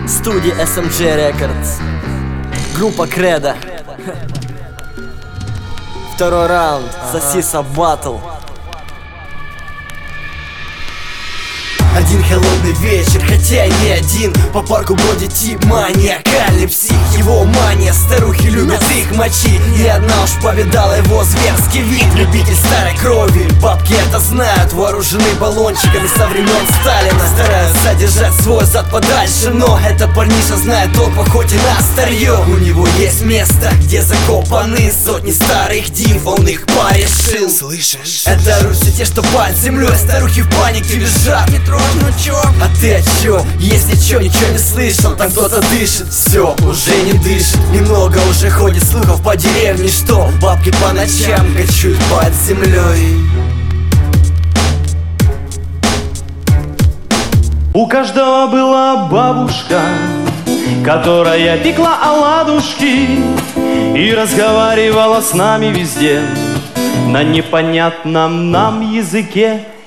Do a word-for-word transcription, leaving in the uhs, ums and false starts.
Студия эс эм джей Records. Группа Кредо. Второй раунд. Сосиса Баттл. Один холодный вечер, хотя и не один. По парку бродит тип маниакальный псих. Его мания, старухи любят их мочи. Ни одна уж повидала его зверский вид. Любитель старой крови, бабки это знают. Вооружены баллончиками со времен Сталина. Стараются держать свой зад подальше, но это парниша знает толк в охоте на старье. У него есть место, где закопаны сотни старых див. Он их порешил. Слышишь? Это Руси те, что под землей. Старухи в панике бежат. Ну чё? А ты о чё? Если чё, ничего не слышал, там кто-то дышит. Всё, уже не дышит. Немного уже ходит слухов по деревне, что бабки по ночам кочуют под землей. У каждого была бабушка, которая пекла оладушки и разговаривала с нами везде на непонятном нам языке.